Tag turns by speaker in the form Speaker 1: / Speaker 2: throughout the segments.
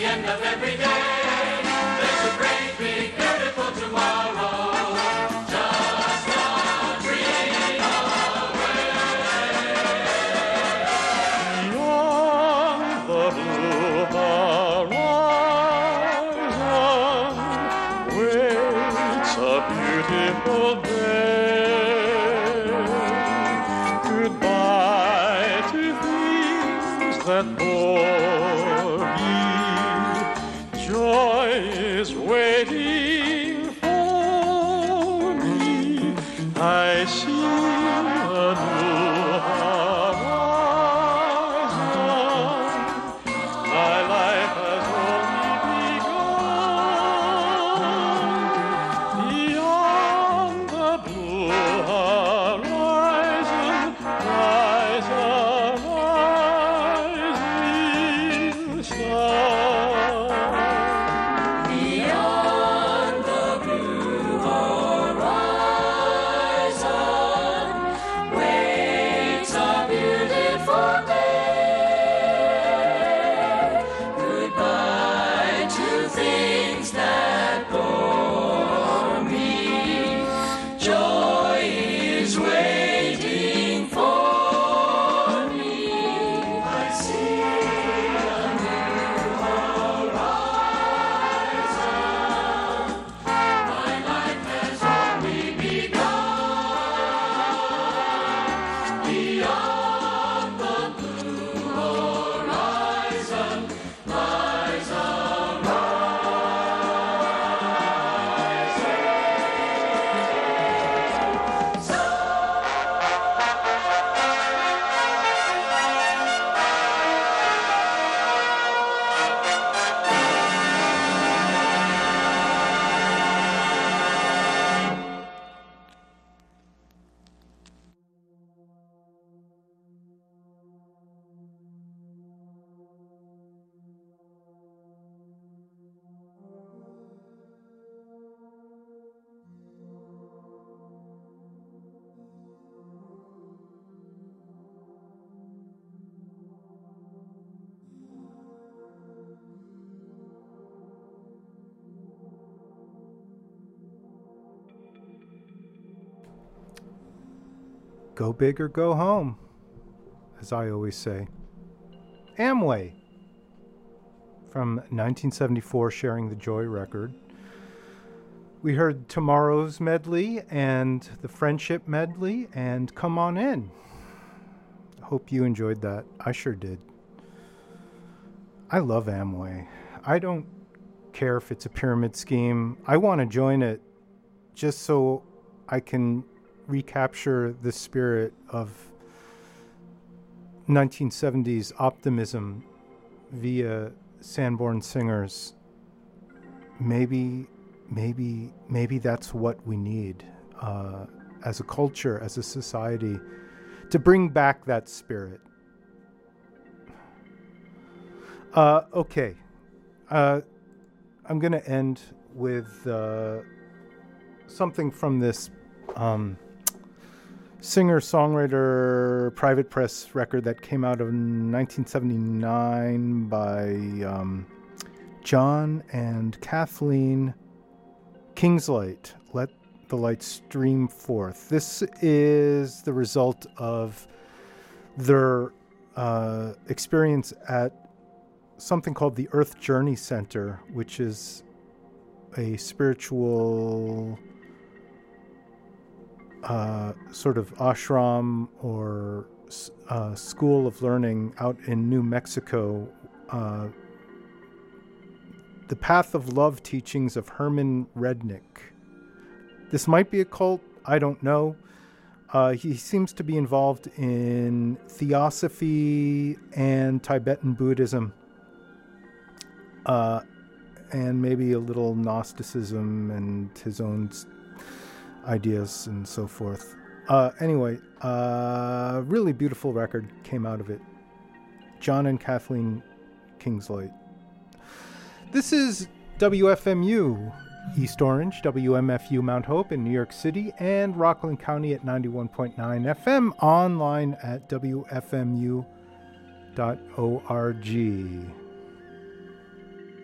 Speaker 1: end of every day. There's a great big beautiful tomorrow. Just a dream away.
Speaker 2: Beyond the blue horizon waits a beautiful day. Goodbye to things that bore me. Joy is waiting for me. I see a new horizon. My life has only begun. Beyond the blue horizon lies a rising sun.
Speaker 1: Beyond the blue horizon waits a beautiful day. Goodbye to things that bore me. Joy is waiting for me. I see a new horizon. My life has only begun. Beyond the blue horizon lies a
Speaker 3: Go big or go home, as I always say. Amway from 1974, Sharing the Joy record. We heard Tomorrow's medley and the Friendship medley and Come On In. Hope you enjoyed that. I sure did. I love Amway. I don't care if it's a pyramid scheme. I want to join it just so I can recapture the spirit of 1970s optimism via Sanborn Singers. Maybe that's what we need as a culture, as a society, to bring back that spirit. Okay. I'm going to end with something from this singer-songwriter private press record that came out of 1979 by John and Kathleen Kingslight. Let the light stream forth. This is the result of their experience at something called the Earth Journey Center, which is a spiritual sort of ashram or school of learning out in New Mexico. The Path of Love teachings of Herman Rednick. This might be a cult, I don't know. He seems to be involved in Theosophy and Tibetan Buddhism. And maybe a little Gnosticism and his own ideas and so forth. Anyway, really beautiful record came out of it. John and Kathleen Kingslight. This is WFMU East Orange, WMFU Mount Hope in New York City, and Rockland County at 91.9 FM, online at WFMU.org.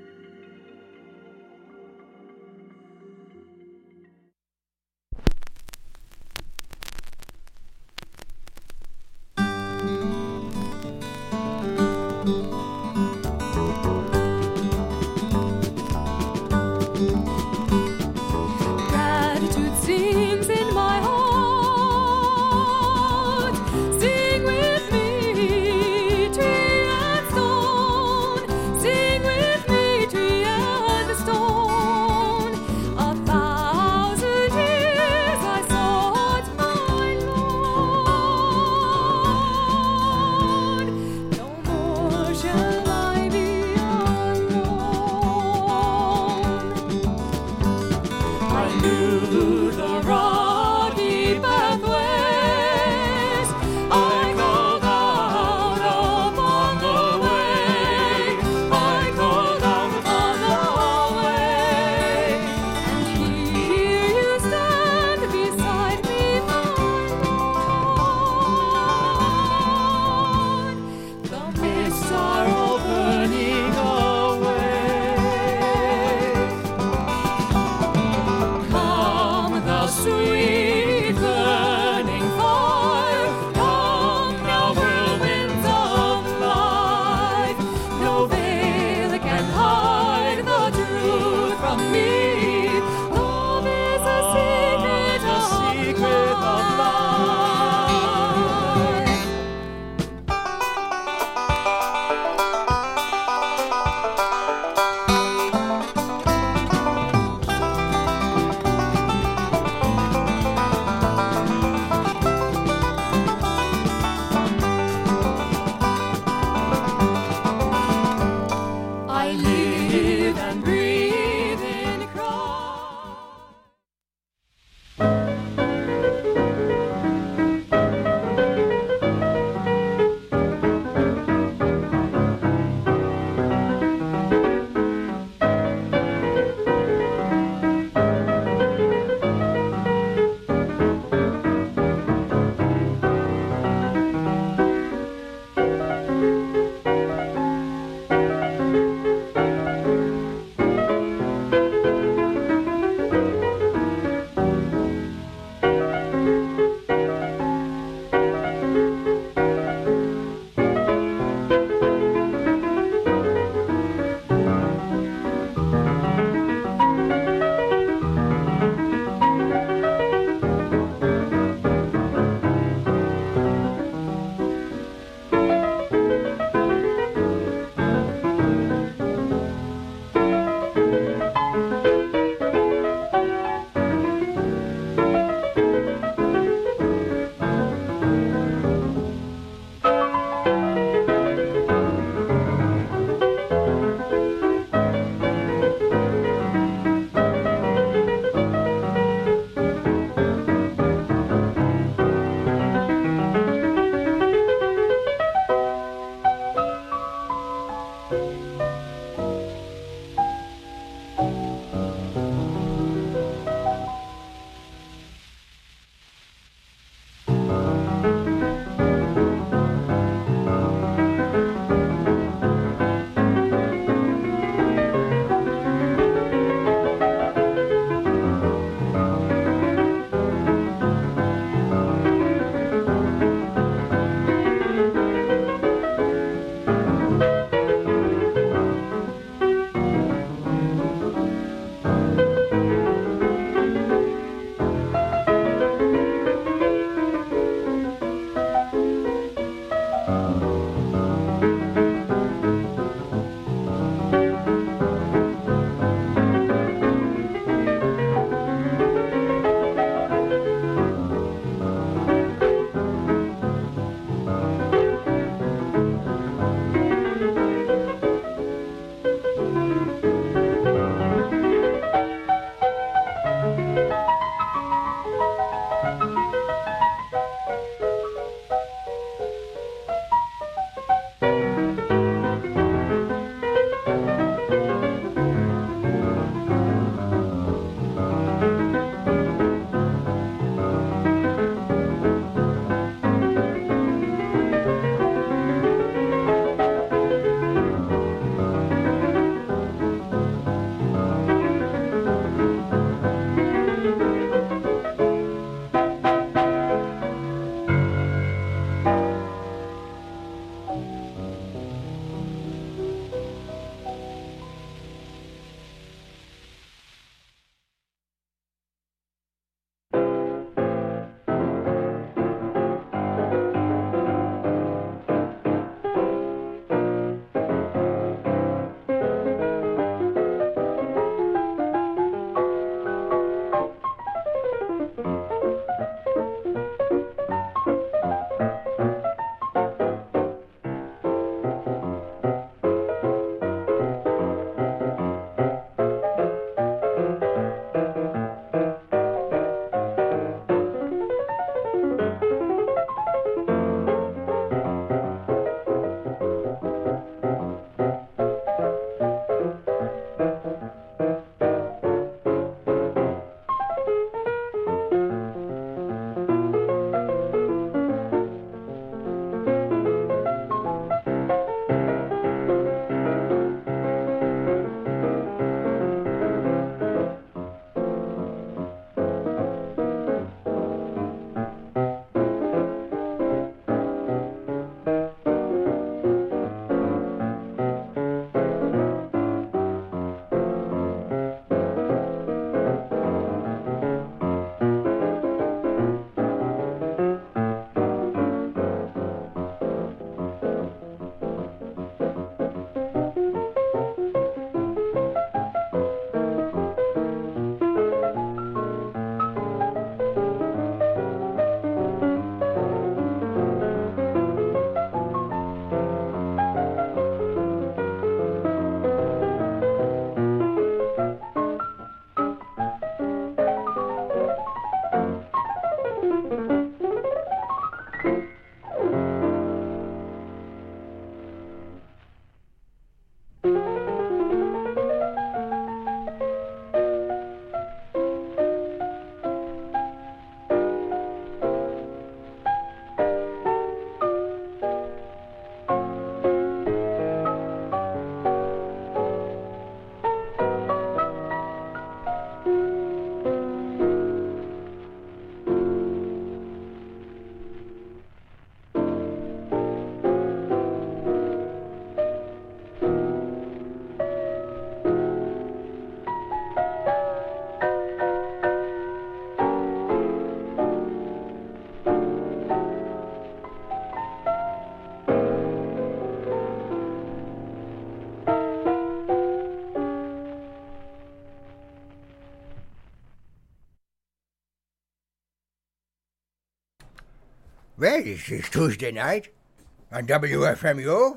Speaker 4: Well, this is Tuesday night on WFMU.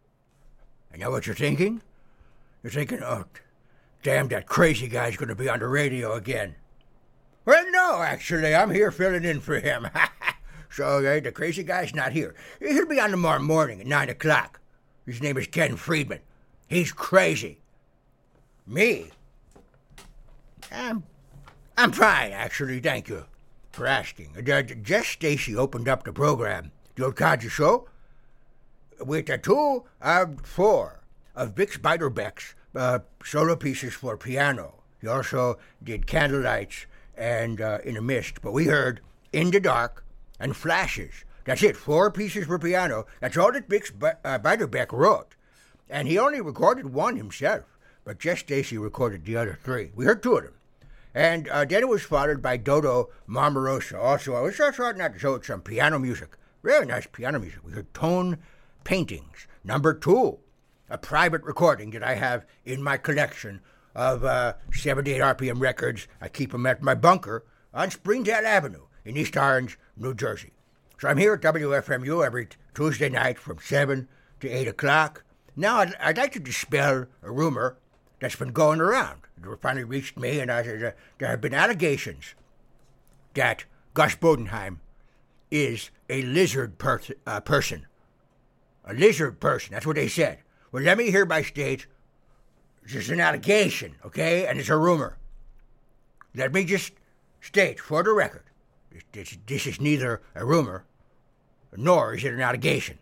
Speaker 4: I know what you're thinking. You're thinking, oh, damn, that crazy guy's going to be on the radio again. Well, no, actually, I'm here filling in for him. So the crazy guy's not here. He'll be on tomorrow morning at 9 o'clock. His name is Ken Friedman. He's crazy. Me? I'm fine, actually, thank you for asking. Jess Stacy opened up the program, the Old Codger Show, with 2 of 4 of Bix Beiderbecke's solo pieces for piano. He also did Candlelights and In a Mist, but we heard In the Dark and Flashes. That's it, 4 pieces for piano. That's all that Bix Beiderbecke wrote. And he only recorded 1 himself, but Jess Stacy recorded the other 3. We heard 2 of them. And then it was followed by Dodo Marmarosa. Also, I was starting out to show some piano music. Very nice piano music. We heard Tone Paintings, number 2, a private recording that I have in my collection of 78 RPM records. I keep them at my bunker on Springdale Avenue in East Orange, New Jersey. So I'm here at WFMU every Tuesday night from 7 to 8 o'clock. Now, I'd like to dispel a rumor that's been going around. It finally reached me, and there have been allegations that Gus Bodenheim is a lizard person. A lizard person, that's what they said. Well, let me hereby state, this is an allegation, okay, and it's a rumor. Let me just state, for the record, this is neither a rumor, nor is it an allegation.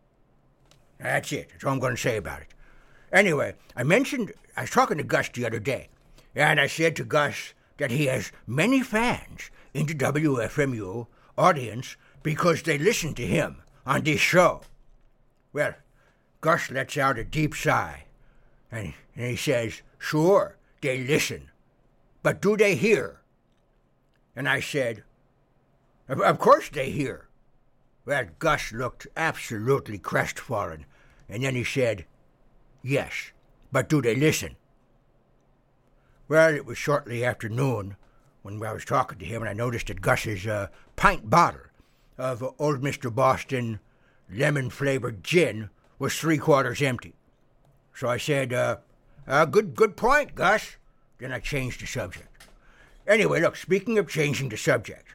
Speaker 4: That's it. That's all I'm going to say about it. Anyway, I was talking to Gus the other day, and I said to Gus that he has many fans in the WFMU audience because they listen to him on this show. Well, Gus lets out a deep sigh, and he says, sure, they listen, but do they hear? And I said, of course they hear. Well, Gus looked absolutely crestfallen, and then he said, yes, but do they listen? Well, it was shortly after noon when I was talking to him, and I noticed that Gus's pint bottle of Old Mr. Boston lemon-flavored gin was 3/4 empty. So I said, good point, Gus. Then I changed the subject. Anyway, look, speaking of changing the subject,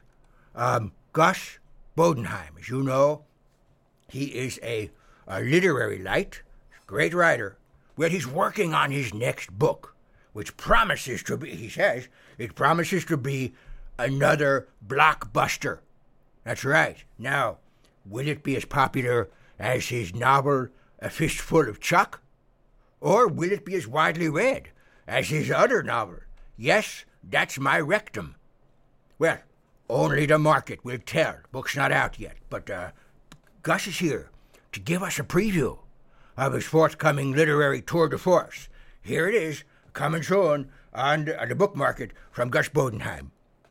Speaker 4: Gus Bodenheim, as you know, he is a literary light, great writer. Well, he's working on his next book, which promises to be, he says, it promises to be another blockbuster. That's right. Now, will it be as popular as his novel, A Fistful of Chuck? Or will it be as widely read as his other novel, Yes, That's My Rectum? Well, only the market will tell. Book's not out yet, but Gus is here to give us a preview of his forthcoming literary tour de force. Here it is, coming soon on the book market from Gus Bodenheim.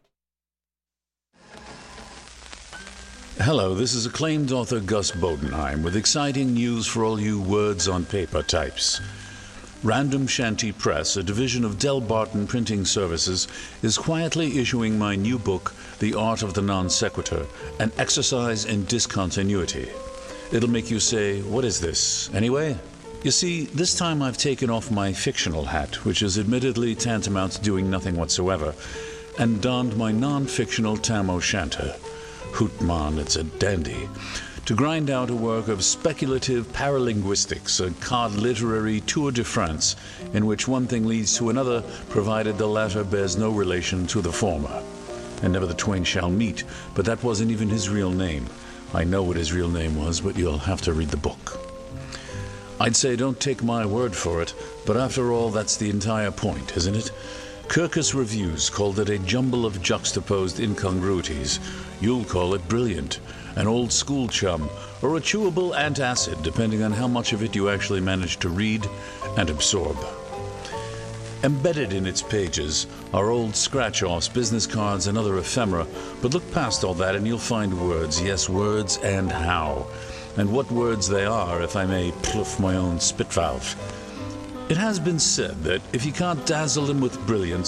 Speaker 5: Hello, this is acclaimed author Gus Bodenheim with exciting news for all you words on paper types. Random Shanty Press, a division of Del Barton Printing Services, is quietly issuing my new book, The Art of the Non Sequitur, an exercise in discontinuity. It'll make you say, what is this, anyway? You see, this time I've taken off my fictional hat, which is admittedly tantamount to doing nothing whatsoever, and donned my non-fictional tam o'shanter. Hoot man, it's a dandy. To grind out a work of speculative paralinguistics, a cod literary tour de France, in which one thing leads to another, provided the latter bears no relation to the former. And never the twain shall meet, but that wasn't even his real name. I know what his real name was, but you'll have to read the book. I'd say don't take my word for it, but after all, that's the entire point, isn't it? Kirkus Reviews called it a jumble of juxtaposed incongruities. You'll call it brilliant, an old school chum, or a chewable antacid, depending on how much of it you actually manage to read and absorb. Embedded in its pages are old scratch-offs, business cards, and other ephemera, but look past all that and you'll find words, yes, words, and how. And what words they are, if I may pluff my own spit valve. It has been said that if you can't dazzle them with brilliance,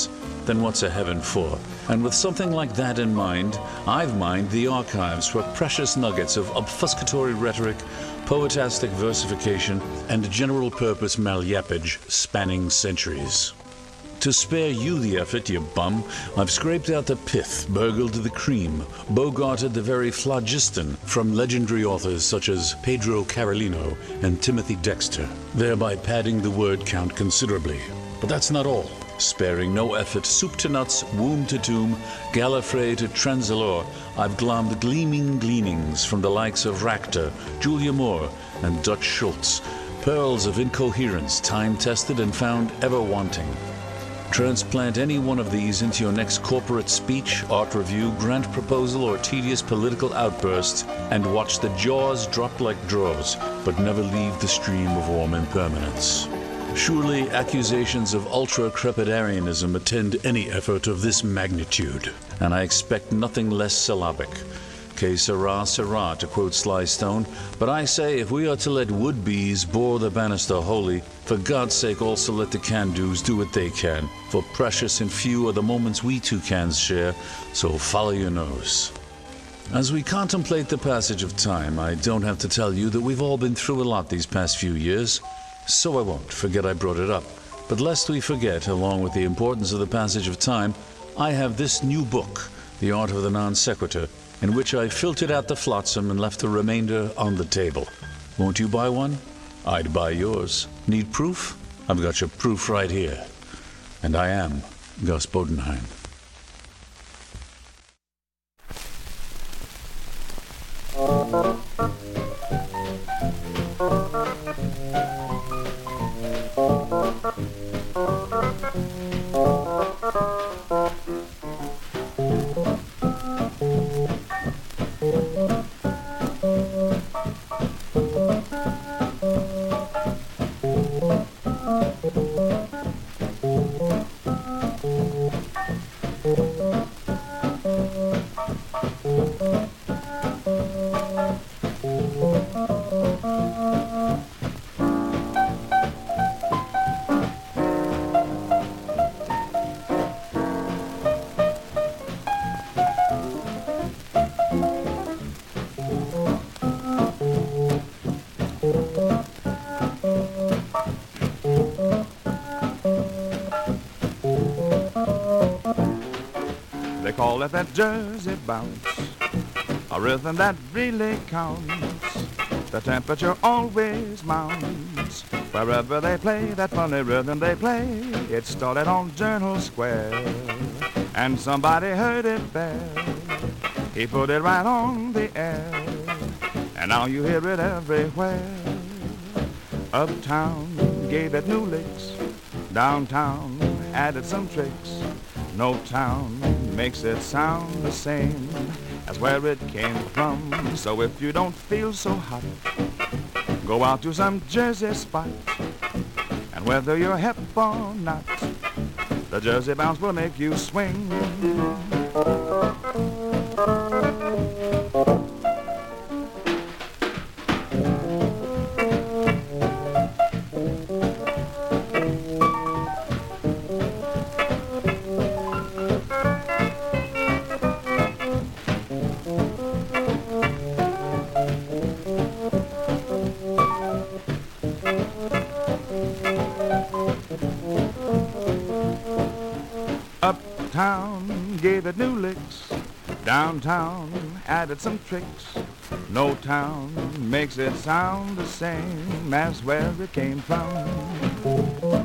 Speaker 5: then what's a heaven for? And with something like that in mind, I've mined the archives for precious nuggets of obfuscatory rhetoric, poetastic versification, and general-purpose malyappage spanning centuries. To spare you the effort, you bum, I've scraped out the pith, burgled the cream, bogarted the very phlogiston from legendary authors such as Pedro Carolino and Timothy Dexter, thereby padding the word count considerably. But that's not all. Sparing no effort, soup to nuts, womb to tomb, Gallifrey to Trenzalore, I've glommed gleaming gleanings from the likes of Rachter, Julia Moore, and Dutch Schultz, pearls of incoherence, time-tested and found ever wanting. Transplant any one of these into your next corporate speech, art review, grant proposal, or tedious political outburst, and watch the jaws drop like drawers, but never leave the stream of warm impermanence. Surely accusations of ultra-crepidarianism attend any effort of this magnitude, and I expect nothing less syllabic. Que sera, sera, to quote Sly Stone, but I say if we are to let would-bees bore the banister holy, for God's sake also let the can-dos do what they can, for precious and few are the moments we two cans share, so follow your nose. As we contemplate the passage of time, I don't have to tell you that we've all been through a lot these past few years, so I won't forget I brought it up. But lest we forget, along with the importance of the passage of time, I have this new book, The Art of the Non Sequitur, in which I filtered out the flotsam and left the remainder on the table. Won't you buy one? I'd buy yours. Need proof? I've got your proof right here. And I am Gus Bodenheim.
Speaker 6: They call it that Jersey bounce, a rhythm that really counts. The temperature always mounts wherever they play that funny rhythm they play. It started on Journal Square, and somebody heard it there. He put it right on the air, and now you hear it everywhere. Uptown gave it new licks, downtown added some tricks. No town makes it sound the same as where it came from. So if you don't feel so hot, go out to some Jersey spot, and whether you're hip or not, the Jersey bounce will make you swing. Uptown gave it new licks, downtown added some tricks. No town makes it sound the same as where it came from.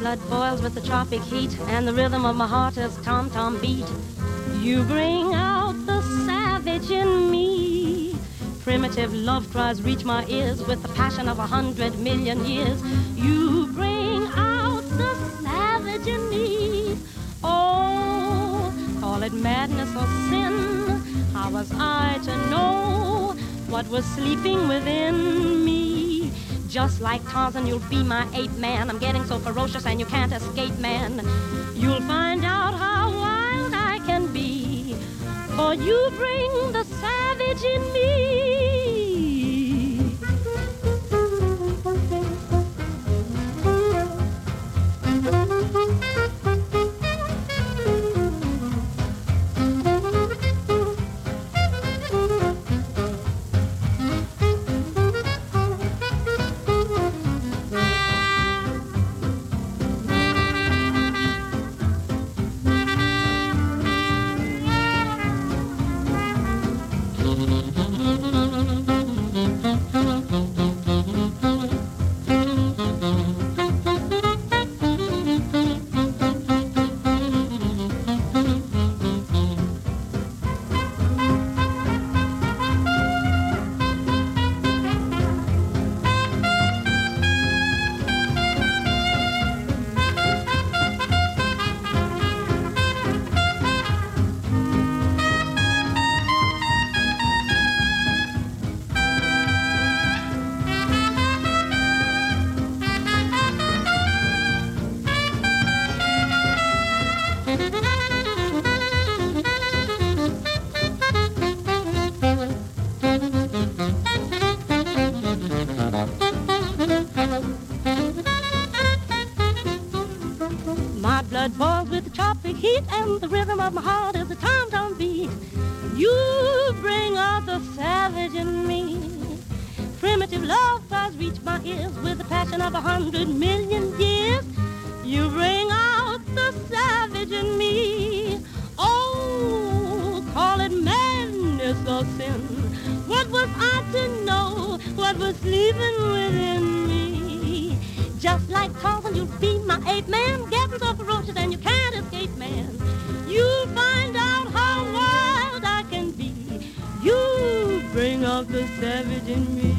Speaker 7: blood boils with the tropic heat, and the rhythm of my heart is tom-tom beat. You bring out the savage in me. Primitive love cries reach my ears with the passion of 100 million years. You bring out the savage in me. Oh, call it madness or sin. How was I to know what was sleeping within me? Just like Tarzan, you'll be my ape man. I'm getting so ferocious and you can't escape, man. You'll find out how wild I can be, for you bring the savage in me. My blood boils with the tropic heat, and the rhythm of my heart is a tom-tom beat. You bring out the savage in me. Primitive love cries reach my ears with the passion of 100 million years. You bring out the savage in me. Oh, call it madness or sin. What was I to know what was sleeping within me? Just like Tarzan, you'll be my ape man, getting so ferocious and you can't escape, man. You'll find out how wild I can be. You bring out the savage in me.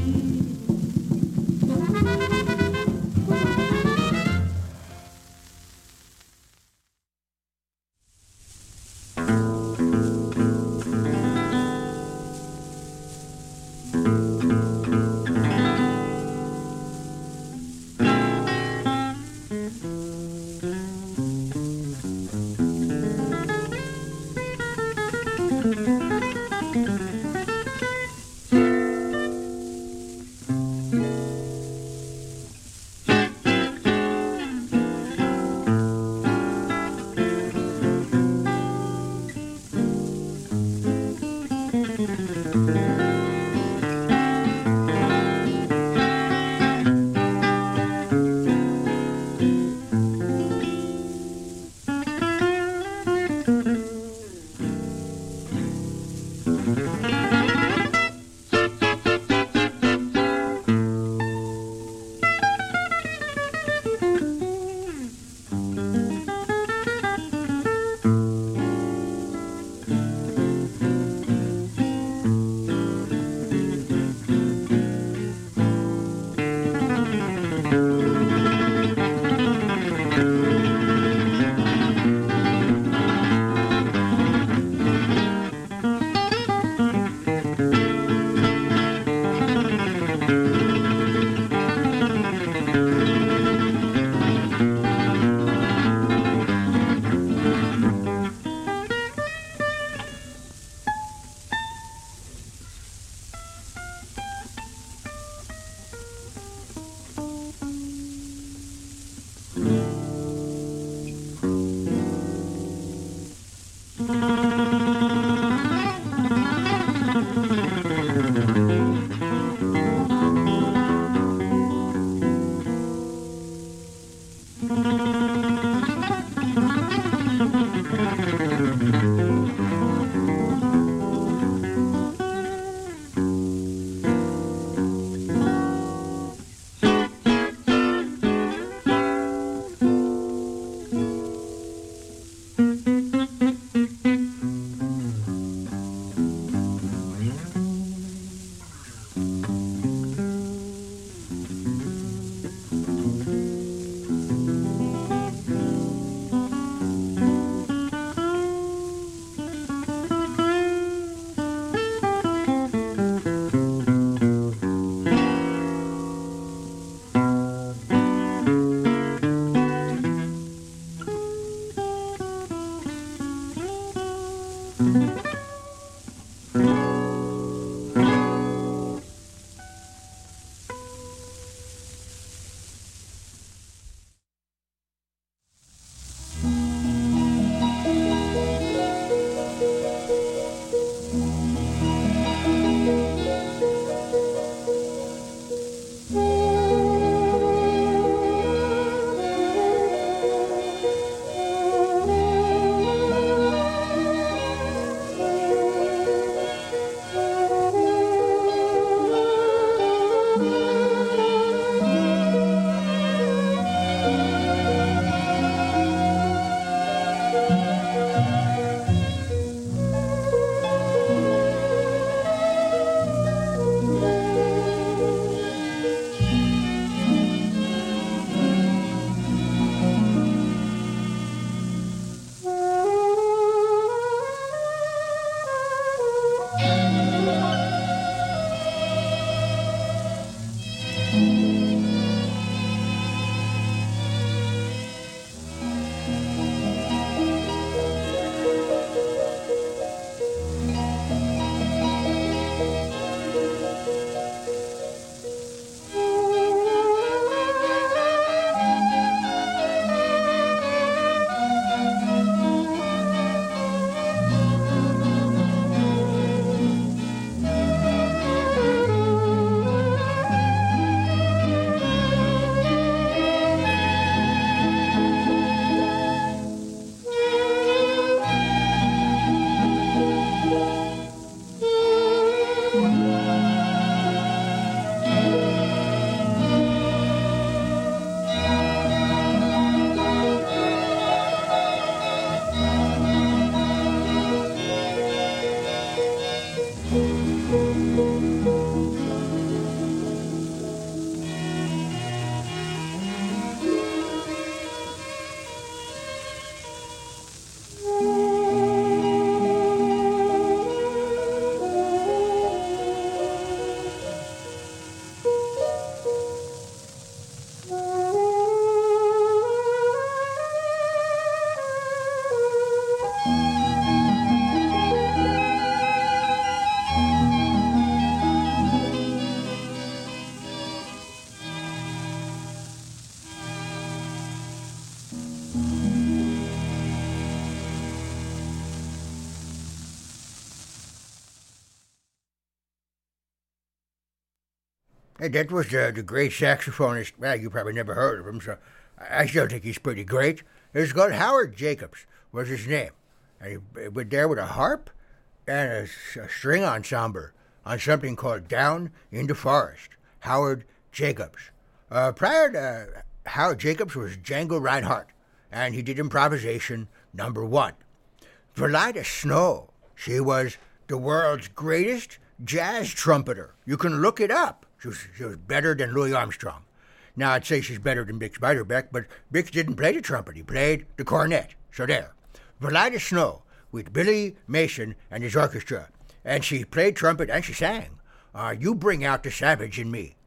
Speaker 4: Hey, that was the great saxophonist. Well, you probably never heard of him, so I still think he's pretty great. It was called Howard Jacobs, was his name. And he went there with a harp and a string ensemble on something called Down in the Forest. Howard Jacobs. Prior to Howard Jacobs was Django Reinhardt, and he did improvisation #1. Verlida Snow, she was the world's greatest jazz trumpeter. You can look it up. She was better than Louis Armstrong. Now, I'd say she's better than Bix Beiderbecke, but Bix didn't play the trumpet. He played the cornet. So there. Verlida Snow with Billy Mason and his orchestra. And she played trumpet and she sang. You Bring Out the Savage in Me.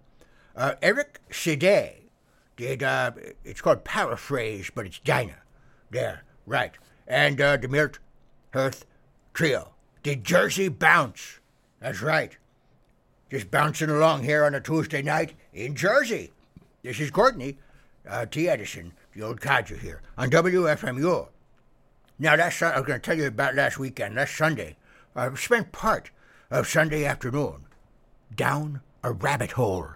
Speaker 4: Eric Sidé did, it's called Paraphrase, but it's Dinah. There, right. And the Milt Hearth Trio did Jersey Bounce. That's right. Just bouncing along here on a Tuesday night in Jersey. This is Courtney T. Edison, the old codger here, on WFMU. Now, I was going to tell you about last weekend, last Sunday. I spent part of Sunday afternoon down a rabbit hole.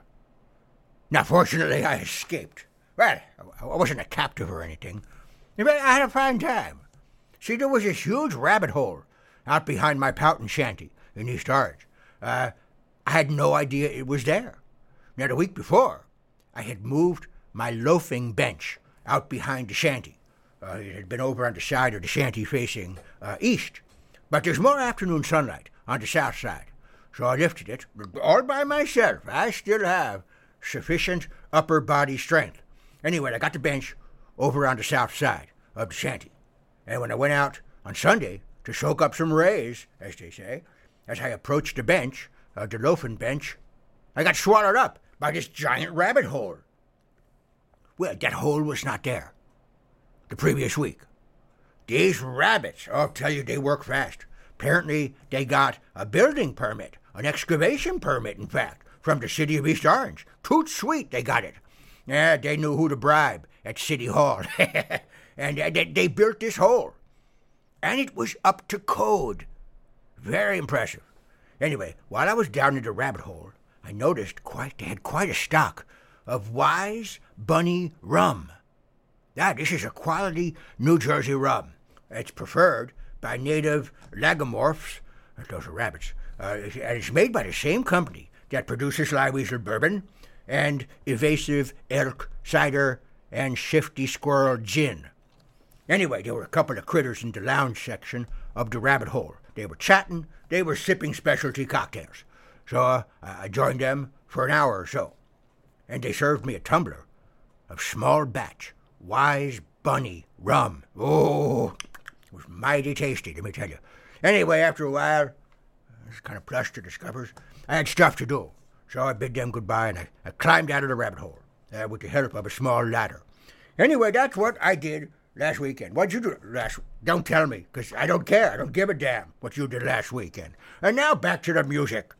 Speaker 4: Now, fortunately, I escaped. Well, I wasn't a captive or anything. But I had a fine time. See, there was this huge rabbit hole out behind my Powhatan shanty in East Orange. I had no idea it was there. Now, the week before, I had moved my loafing bench out behind the shanty. It had been over on the side of the shanty facing east. But there's more afternoon sunlight on the south side. So I lifted it all by myself. I still have sufficient upper body strength. Anyway, I got the bench over on the south side of the shanty. And when I went out on Sunday to soak up some rays, as they say, as I approached the bench, the loafing bench, I got swallowed up by this giant rabbit hole. Well, that hole was not there the previous week. These rabbits, I'll tell you, they work fast. Apparently, they got a building permit, an excavation permit, in fact, from the city of East Orange. Toot sweet, they got it. Yeah, they knew who to bribe at City Hall. And they built this hole. And it was up to code. Very impressive. Anyway, while I was down in the rabbit hole, I noticed they had quite a stock of Wise Bunny rum. This is a quality New Jersey rum. It's preferred by native lagomorphs, those are rabbits, and it's made by the same company that produces Lyeweasel bourbon and evasive elk cider and shifty squirrel gin. Anyway, there were a couple of critters in the lounge section of the rabbit hole. They were chatting, they were sipping specialty cocktails. So I joined them for an hour or so, and they served me a tumbler of small batch Wise Bunny rum. Oh, it was mighty tasty, let me tell you. Anyway, after a while, I was kind of plush to the scuppers. I had stuff to do, so I bid them goodbye, and I climbed out of the rabbit hole with the help of a small ladder. Anyway, that's what I did last weekend. What'd you do last week? Don't tell me, because I don't care. I don't give a damn what you did last weekend. And now back to the music.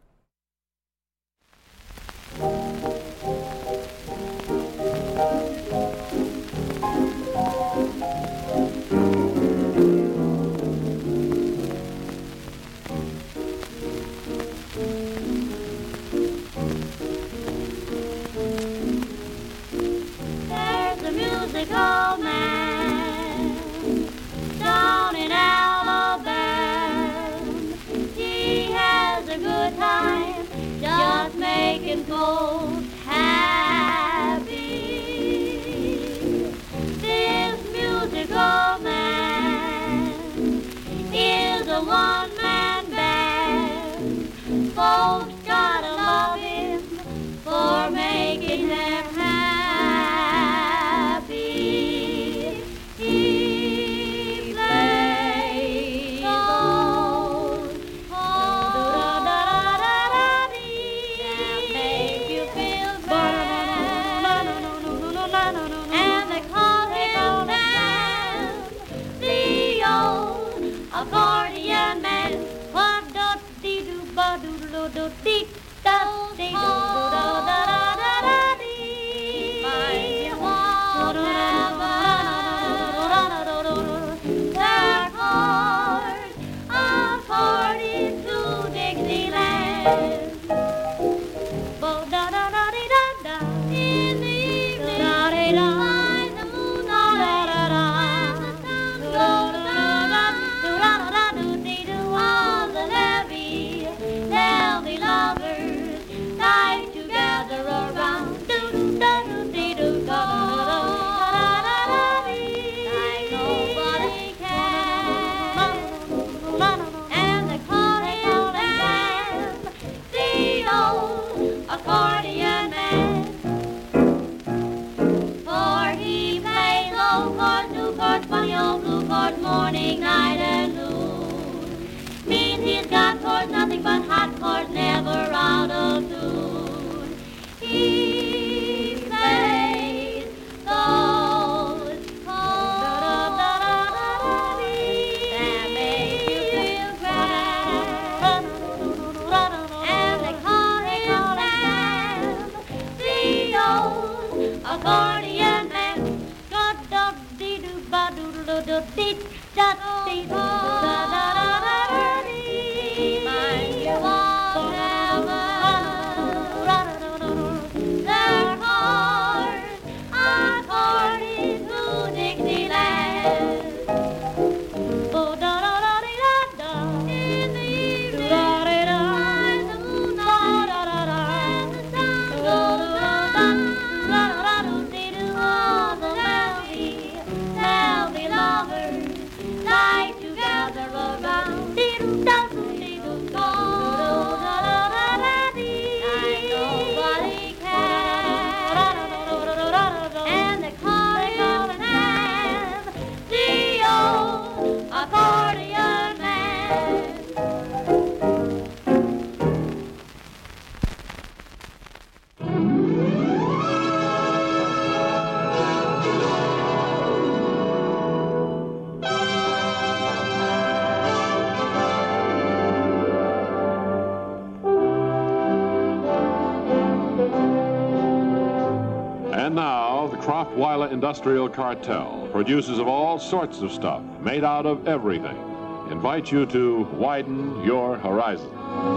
Speaker 7: There's a musical man down in Alabama. He has a good time blue cords, funny old blue cords, morning, night, and noon. Means he's got cords, nothing but hot cords, never out of tune. He plays those chords that make you feel grand, and they call him the old accordion man. Mind you all their hearts according to Dixieland. Oh, da da da da da. In the evening, da da da. The moon, da da da da. The sun, da da da da. All the melody, melody lovers lie together around. Diddle da diddle da da da da dee. Nobody can, and they call him the old accordion man.
Speaker 8: And now, the Kraftweiler Industrial Cartel, producers of all sorts of stuff, made out of everything, invite you to widen your horizon.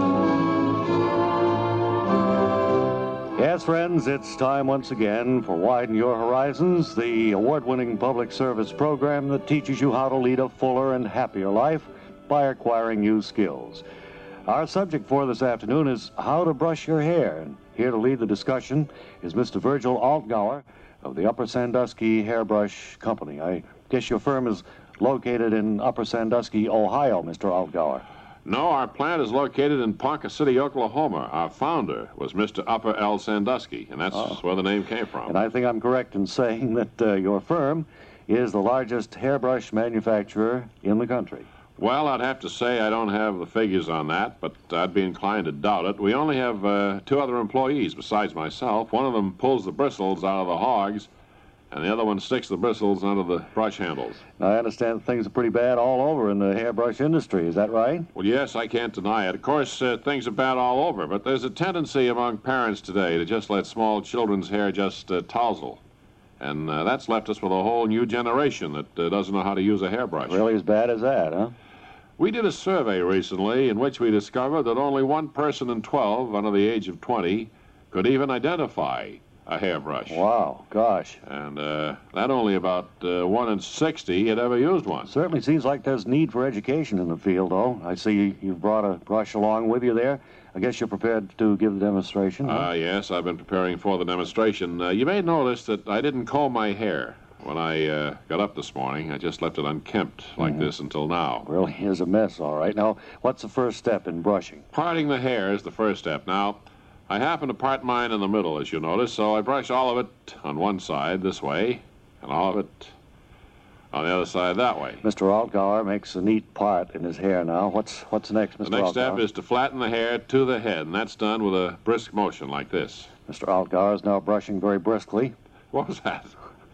Speaker 9: Yes, friends, it's time once again for Widen Your Horizons, the award-winning public service program that teaches you how to lead a fuller and happier life by acquiring new skills. Our subject for this afternoon is how to brush your hair. And here to lead the discussion is Mr. Virgil Altgauer of the Upper Sandusky Hairbrush Company. I guess your firm is located in Upper Sandusky, Ohio, Mr. Altgauer.
Speaker 8: No, our plant is located in Ponca City, Oklahoma. Our founder was Mr. Upper L. Sandusky, and that's where the name came from.
Speaker 9: And I think I'm correct in saying that your firm is the largest hairbrush manufacturer in the country.
Speaker 8: Well, I'd have to say I don't have the figures on that, but I'd be inclined to doubt it. We only have 2 other employees besides myself. One of them pulls the bristles out of the hogs, and the other one sticks the bristles under the brush handles.
Speaker 9: Now, I understand things are pretty bad all over in the hairbrush industry. Is that right?
Speaker 8: Well, yes, I can't deny it. Of course, things are bad all over, but there's a tendency among parents today to just let small children's hair just tousle. And that's left us with a whole new generation that doesn't know how to use a hairbrush.
Speaker 9: Really as bad as that, huh?
Speaker 8: We did a survey recently in which we discovered that only 1 person in 12 under the age of 20 could even identify a hairbrush.
Speaker 9: Wow, gosh.
Speaker 8: And that only about 1 in 60 had ever used one.
Speaker 9: Certainly seems like there's need for education in the field, though. I see you've brought a brush along with you there. I guess you're prepared to give the demonstration, huh?
Speaker 8: Yes, I've been preparing for the demonstration. You may notice that I didn't comb my hair when I got up this morning. I just left it unkempt like this until now.
Speaker 9: Really is a mess, all right. Now, what's the first step in brushing?
Speaker 8: Parting the hair is the first step. Now, I happen to part mine in the middle, as you notice, so I brush all of it on one side this way, and all of it on the other side that way.
Speaker 9: Mr. Altgauer makes a neat part in his hair now. What's next, Mr. Altgauer?
Speaker 8: The next step is to flatten the hair to the head, and that's done with a brisk motion like this.
Speaker 9: Mr. Altgauer is now brushing very briskly.
Speaker 8: What was that?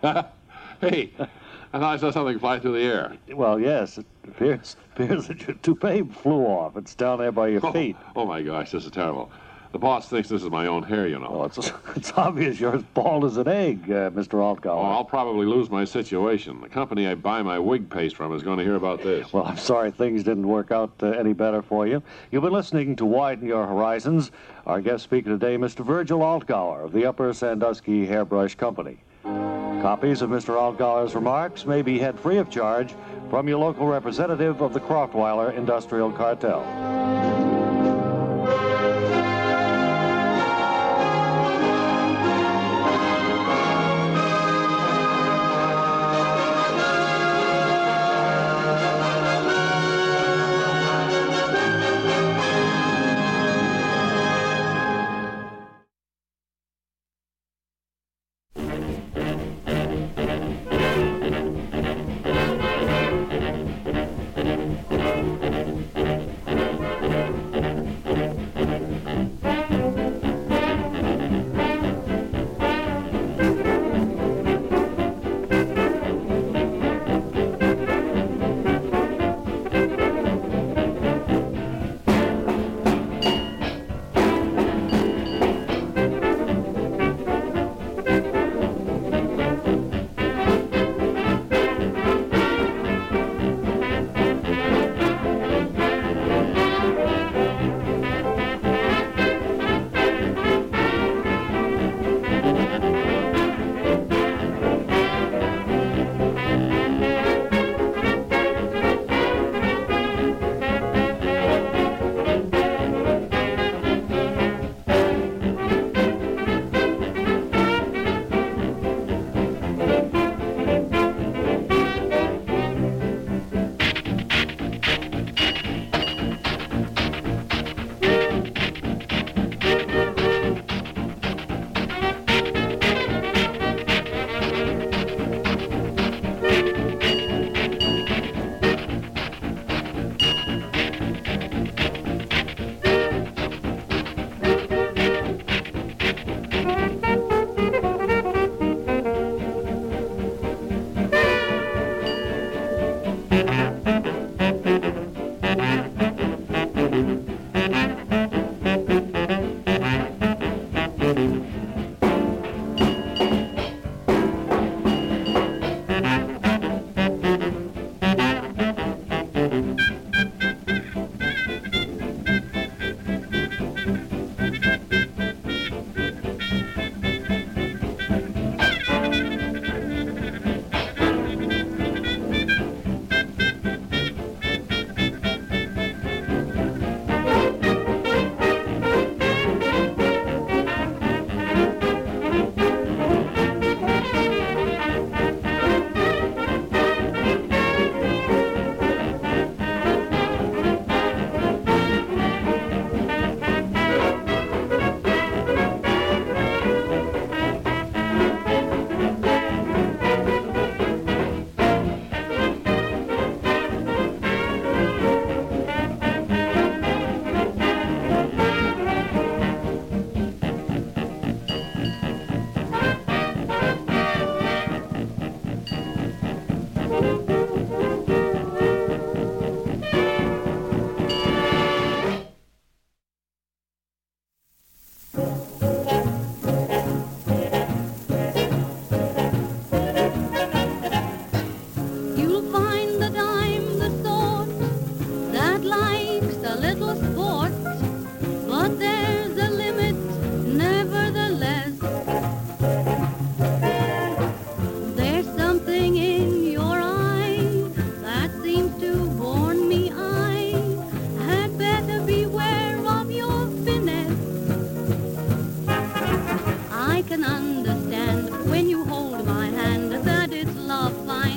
Speaker 8: Hey, I thought I saw something fly through the air.
Speaker 9: Well, yes, it appears that your toupee flew off. It's down there by your feet.
Speaker 8: Oh, my gosh, this is terrible. The boss thinks this is my own hair, you know.
Speaker 9: Oh, it's obvious you're as bald as an egg, Mr. Altgauer.
Speaker 8: Oh, I'll probably lose my situation. The company I buy my wig paste from is going to hear about this.
Speaker 9: Well, I'm sorry things didn't work out any better for you. You've been listening to Widen Your Horizons. Our guest speaker today, Mr. Virgil Altgauer of the Upper Sandusky Hairbrush Company. Copies of Mr. Altgauer's remarks may be had free of charge from your local representative of the Kraftweiler Industrial Cartel.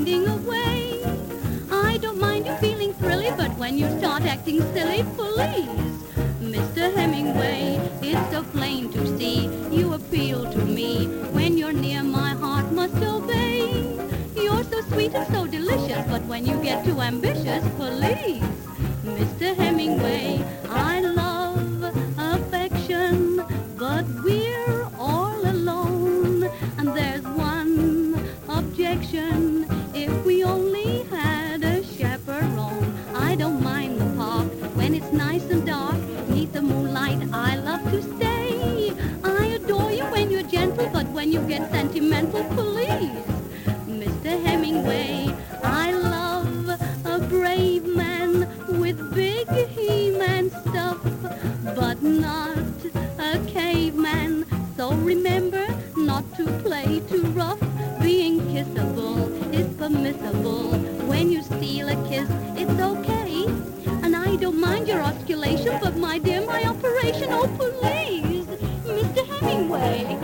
Speaker 10: finding a way. I don't mind you feeling thrilly, but when you start acting silly, please, Mr. Hemingway, it's so plain to see you appeal to me. When you're near, my heart must obey. You're so sweet and so delicious, but when you get too ambitious, please, Mr. Hemingway, I love affection, but we're all alone. And there's one objection: if we only had a chaperone. I don't mind the park when it's nice and dark. Neath the moonlight, I love to stay. I adore you when you're gentle, but when you get sentimental, please, Mr. Hemingway, I love a brave man with big He-Man stuff, but not a caveman. So remember not to play too rough. Being kissable is permissible. When you steal a kiss, it's okay. And I don't mind your osculation, but my dear, my operation, oh please, Mr. Hemingway.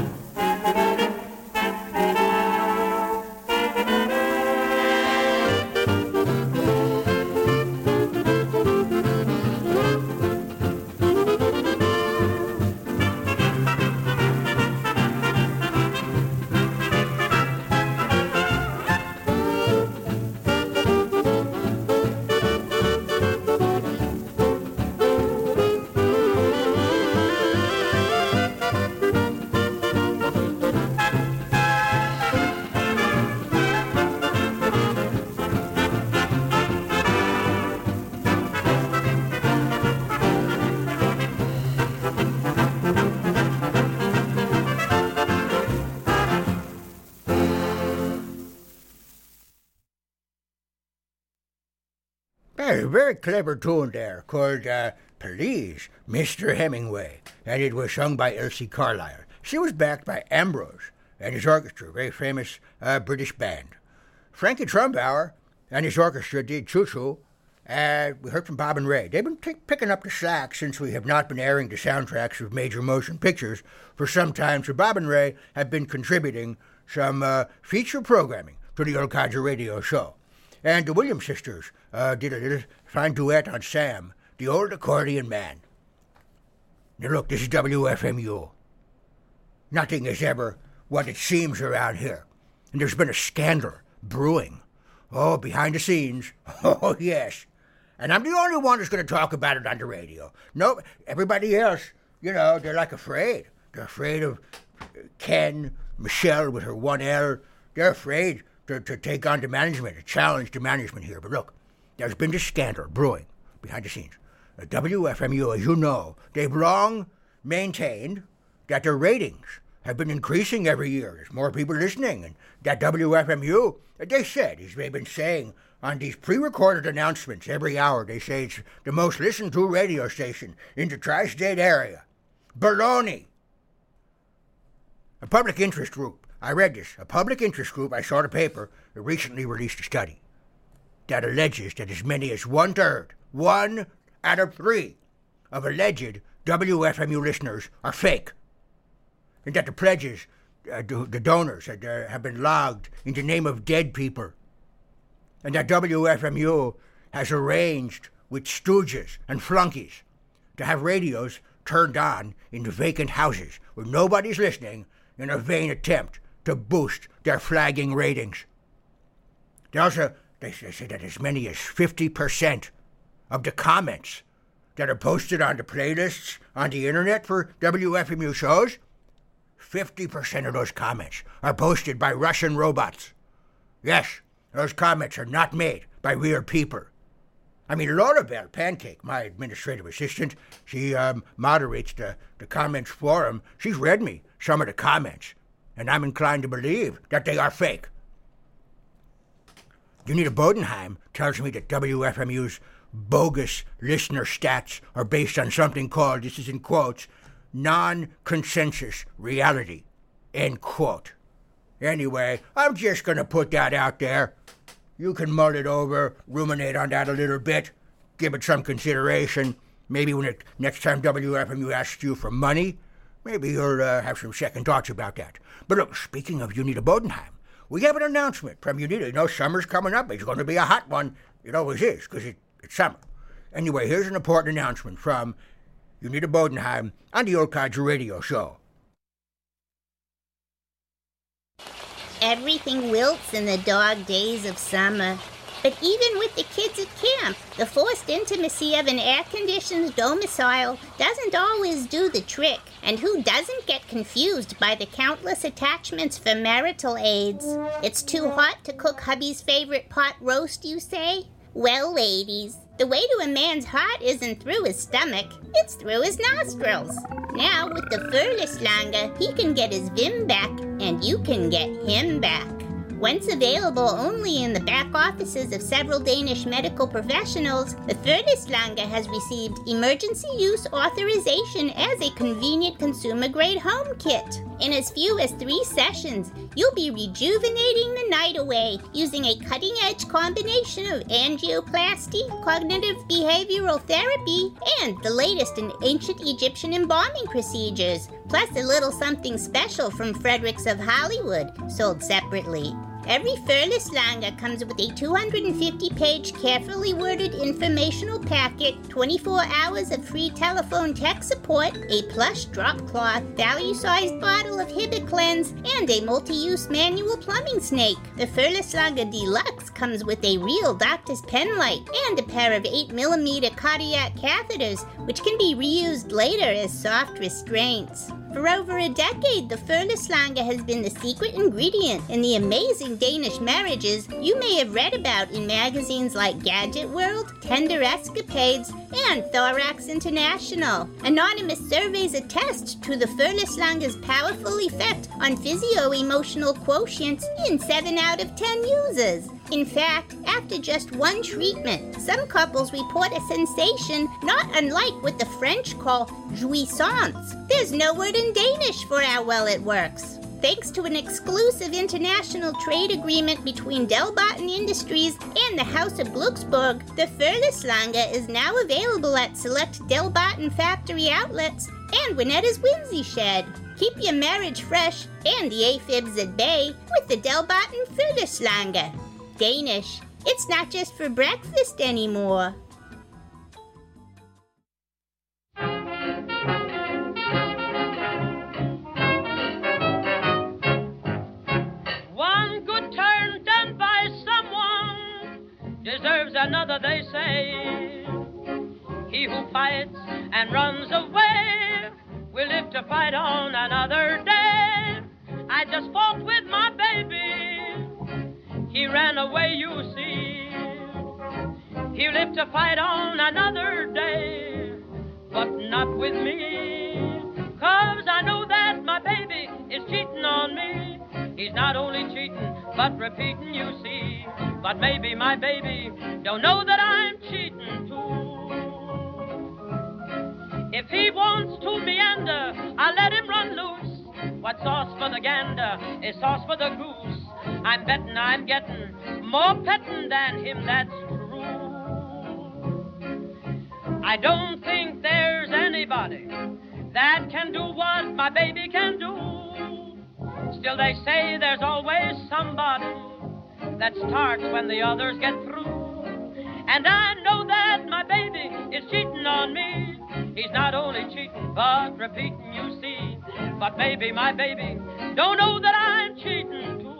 Speaker 4: A very clever tune there called Please, Mr. Hemingway, and it was sung by Elsie Carlisle. She was backed by Ambrose and his orchestra, a very famous British band. Frankie Trumbauer and his orchestra did Choo Choo, and we heard from Bob and Ray. They've been picking up the slack since we have not been airing the soundtracks of major motion pictures for some time, so Bob and Ray have been contributing some feature programming to the Old Codger Radio Show. And the Williams sisters did a little fine duet on Sam, the old accordion man. Now look, this is WFMU. Nothing is ever what it seems around here. And there's been a scandal brewing. Oh, behind the scenes. Oh, yes. And I'm the only one who's going to talk about it on the radio. No, everybody else, they're like afraid. They're afraid of Ken, Michelle with her one L. They're afraid to take on the management, to challenge the management here. But look, there's been this scandal brewing behind the scenes. WFMU, as you know, they've long maintained that their ratings have been increasing every year. There's more people listening. And that WFMU, they've been saying on these pre-recorded announcements every hour, they say it's the most listened to radio station in the tri-state area. Baloney. A public interest group. I read this. A public interest group, I saw the paper, recently released a study that alleges that as many as 1/3, 1 out of 3 of alleged WFMU listeners are fake. And that the pledges, the donors, have been logged in the name of dead people. And that WFMU has arranged with stooges and flunkies to have radios turned on in vacant houses where nobody's listening in a vain attempt to boost their flagging ratings. They say that as many as 50% of the comments that are posted on the playlists on the internet for WFMU shows, 50% of those comments are posted by Russian robots. Yes, those comments are not made by real people. I mean, Laura Bell Pancake, my administrative assistant, she moderates the comments forum. She's read me some of the comments, and I'm inclined to believe that they are fake. Unita Bodenheim tells me that WFMU's bogus listener stats are based on something called, this is in quotes, non-consensus reality, end quote. Anyway, I'm just going to put that out there. You can mull it over, ruminate on that a little bit, give it some consideration. Maybe next time WFMU asks you for money, maybe you'll have some second thoughts about that. But look, speaking of Unita Bodenheim, we have an announcement from Unita. You know, summer's coming up. It's going to be a hot one. It always is, because it's summer. Anyway, here's an important announcement from Unita Bodenheim on the Old Codger Radio Show.
Speaker 11: Everything wilts in the dog days of summer. But even with the kids at camp, the forced intimacy of an air-conditioned domicile doesn't always do the trick. And who doesn't get confused by the countless attachments for marital aids? It's too hot to cook hubby's favorite pot roast, you say? Well, ladies, the way to a man's heart isn't through his stomach, it's through his nostrils. Now, with the Furleslanger, he can get his Vim back, and you can get him back. Once available only in the back offices of several Danish medical professionals, the Furleslanger has received emergency use authorization as a convenient consumer-grade home kit. In as few as 3 sessions, you'll be rejuvenating the night away using a cutting-edge combination of angioplasty, cognitive behavioral therapy, and the latest in ancient Egyptian embalming procedures, plus a little something special from Fredericks of Hollywood, sold separately. Every Furleslanger comes with a 250-page, carefully worded informational packet, 24 hours of free telephone tech support, a plush drop cloth, value-sized bottle of Hibiclens, and a multi-use manual plumbing snake. The Furleslanger Deluxe comes with a real doctor's pen light and a pair of 8mm cardiac catheters, which can be reused later as soft restraints. For over a decade, the Furleslanger has been the secret ingredient in the amazing Danish marriages you may have read about in magazines like Gadget World, Tender Escapades, and Thorax International. Anonymous surveys attest to the Furleslanger's powerful effect on physio-emotional quotients in 7 out of 10 users. In fact, after just 1 treatment, some couples report a sensation not unlike what the French call jouissance. There's no word in Danish for how well it works. Thanks to an exclusive international trade agreement between Delbarton Industries and the House of Glucksburg, the Furleslanger is now available at select Delbarton factory outlets and Winnetta's Whimsy Shed. Keep your marriage fresh and the aphibs at bay with the Delbarton Furleslanger. Danish, it's not just for breakfast anymore.
Speaker 12: One good turn done by someone deserves another, they say. He who fights and runs away will live to fight on another day. I just fought with my baby. He ran away, you see. He'll live to fight on another day, but not with me. 'Cause I know that my baby is cheating on me. He's not only cheating, but repeating, you see. But maybe my baby don't know that I'm cheating too. If he wants to meander, I'll let him run loose. What's sauce for the gander is sauce for the goose. I'm betting I'm getting more petting than him, that's true. I don't think there's anybody that can do what my baby can do. Still they say there's always somebody that starts when the others get through. And I know that my baby is cheating on me. He's not only cheating, but repeating, you see. But maybe my baby don't know that I'm cheating too.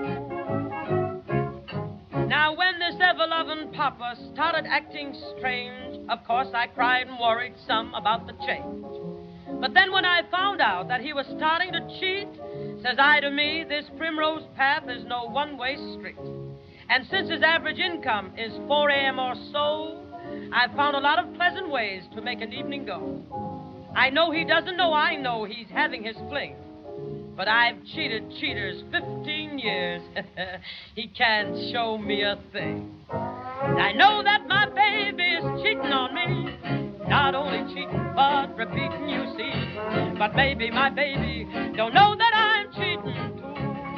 Speaker 12: Now when this ever-loving papa started acting strange, of course I cried and worried some about the change. But then when I found out that he was starting to cheat, says I to me, this primrose path is no one-way street. And since his average income is 4 a.m. or so, I've found a lot of pleasant ways to make an evening go. I know he doesn't know I know he's having his fling. But I've cheated cheaters 15 years. He can't show me a thing. I know that my baby is cheating on me. Not only cheating, but repeating, you see. But maybe my baby don't know that I'm cheating too.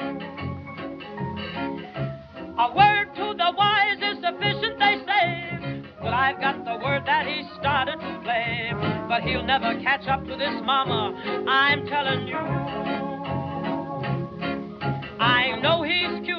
Speaker 12: A word to the wise is sufficient, they say. Well, I've got the word that he started to play. But he'll never catch up to this mama, I'm telling you. I know he's cute.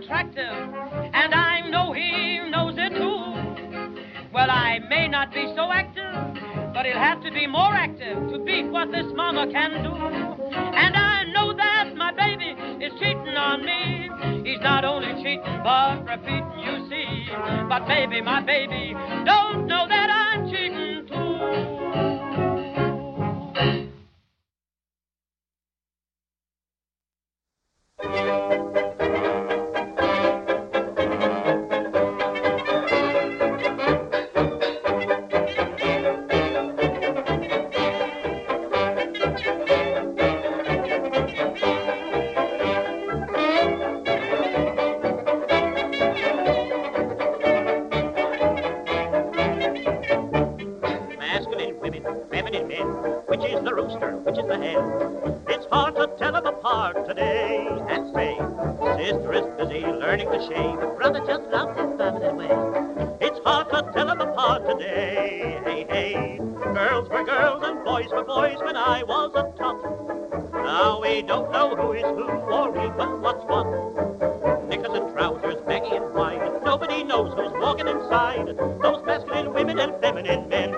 Speaker 12: attractive, and I know he knows it too. Well, I may not be so active, but he'll have to be more active to beat what this mama can do. And I know that my baby is cheating on me. He's not only cheating, but repeating, you see. But baby, my baby, don't know that I'm cheating too.
Speaker 13: Masculine women, feminine men, which is the rooster, which is the hen? It's hard to tell them apart today. And say, sister is busy learning to shave, but brother just loves his feminine way. It's hard to tell them apart today. Hey, hey, girls were girls and boys were boys when I was a tot. Now we don't know who is who or even what's what. Knickers and trousers, baggy and wide, nobody knows who's walking inside. Those masculine women and feminine men.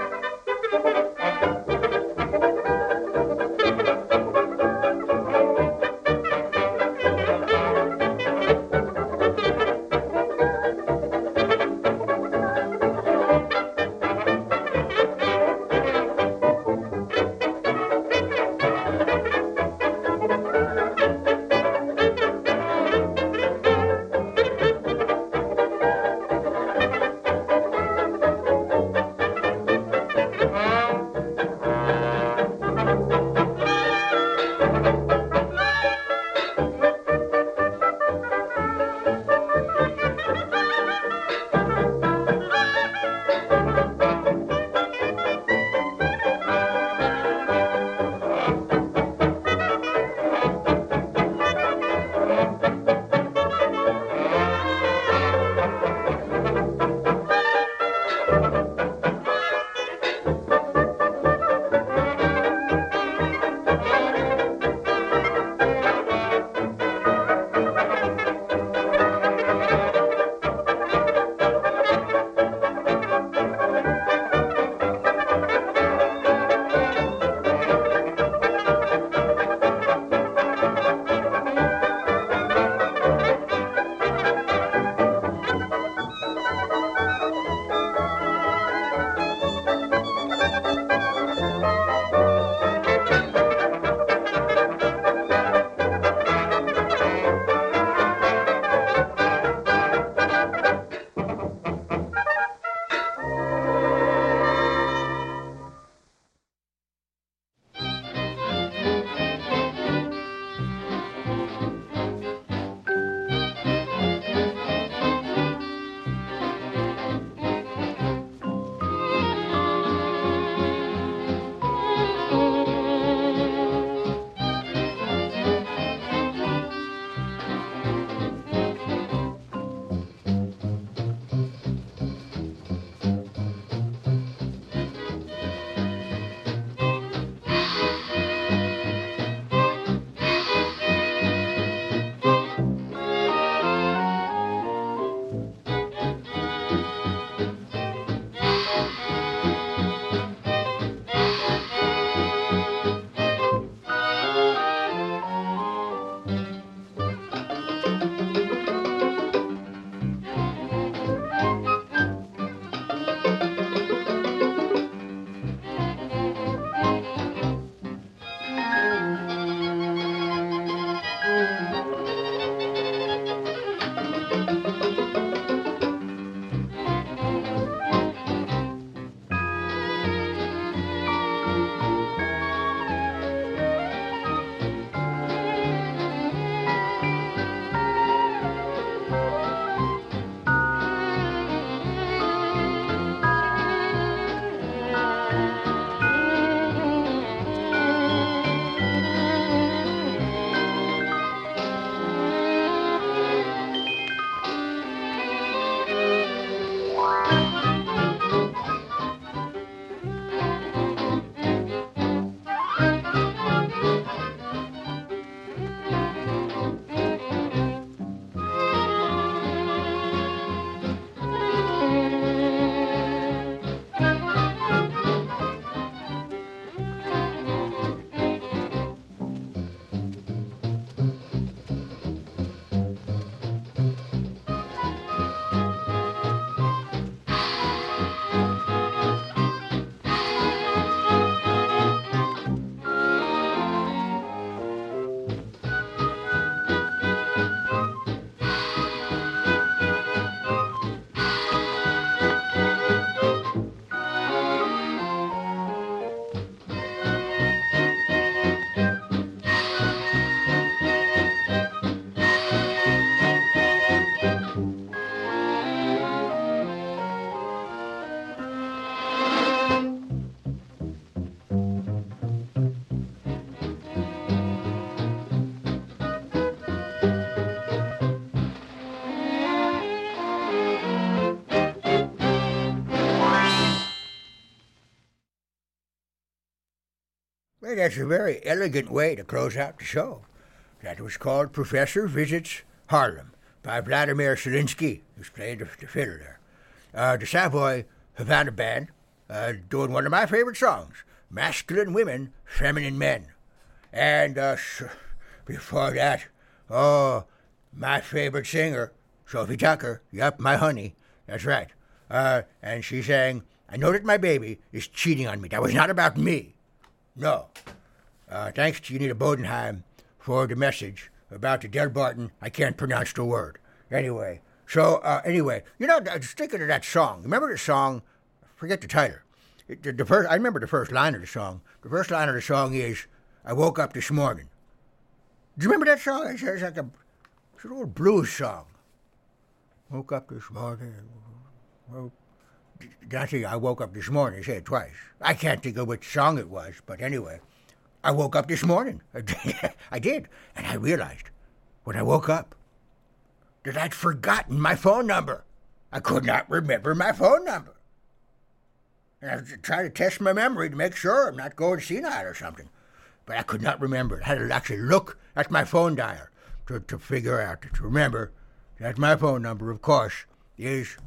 Speaker 4: Well, that's a very elegant way to close out the show. That was called Professor Visits Harlem by Vladimir Zelinsky, who's playing the fiddle there. The Savoy Havana Band doing one of my favorite songs, Masculine Women, Feminine Men. And before that, my favorite singer, Sophie Tucker, yup, my honey, that's right. And she sang, I know that my baby is cheating on me. That was not about me. No. Thanks to Unita Bodenheim for the message about the Del Barton. I can't pronounce the word. Anyway, you know, I was thinking of that song. Remember the song? Forget the title. I remember the first line of the song. The first line of the song is, I woke up this morning. Do you remember that song? It's like it's an old blues song. Woke up this morning. Well, I woke up this morning. I said it twice. I can't think of which song it was, but anyway, I woke up this morning. I did, and I realized when I woke up that I'd forgotten my phone number. I could not remember my phone number. And I was trying to test my memory to make sure I'm not going senile or something. But I could not remember it. I had to actually look at my phone dial to figure out, to remember that my phone number, of course, is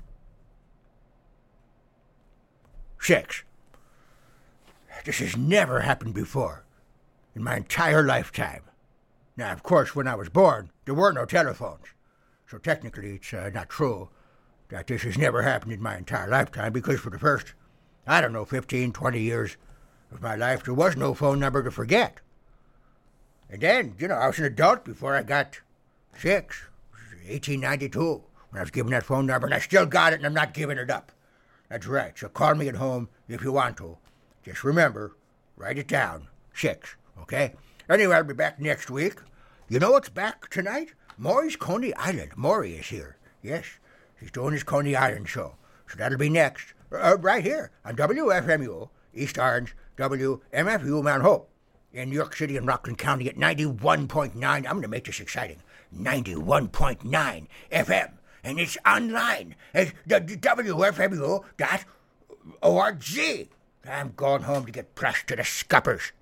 Speaker 4: 6. This has never happened before in my entire lifetime. Now, of course, when I was born, there were no telephones. So technically, it's not true that this has never happened in my entire lifetime, because for the first, 15, 20 years of my life, there was no phone number to forget. And then, I was an adult before I got 6. It was 1892 when I was given that phone number, and I still got it, and I'm not giving it up. That's right. So call me at home if you want to. Just remember, write it down. 6, okay? Anyway, I'll be back next week. You know what's back tonight? Maury's Coney Island. Maury is here. Yes, he's doing his Coney Island show. So that'll be next, right here on WFMU, East Orange, WMFU Mount Hope, in New York City and Rockland County at 91.9. I'm going to make this exciting. 91.9 FM. And it's online at WFMU.org. I'm going home to get pressed to the scuppers.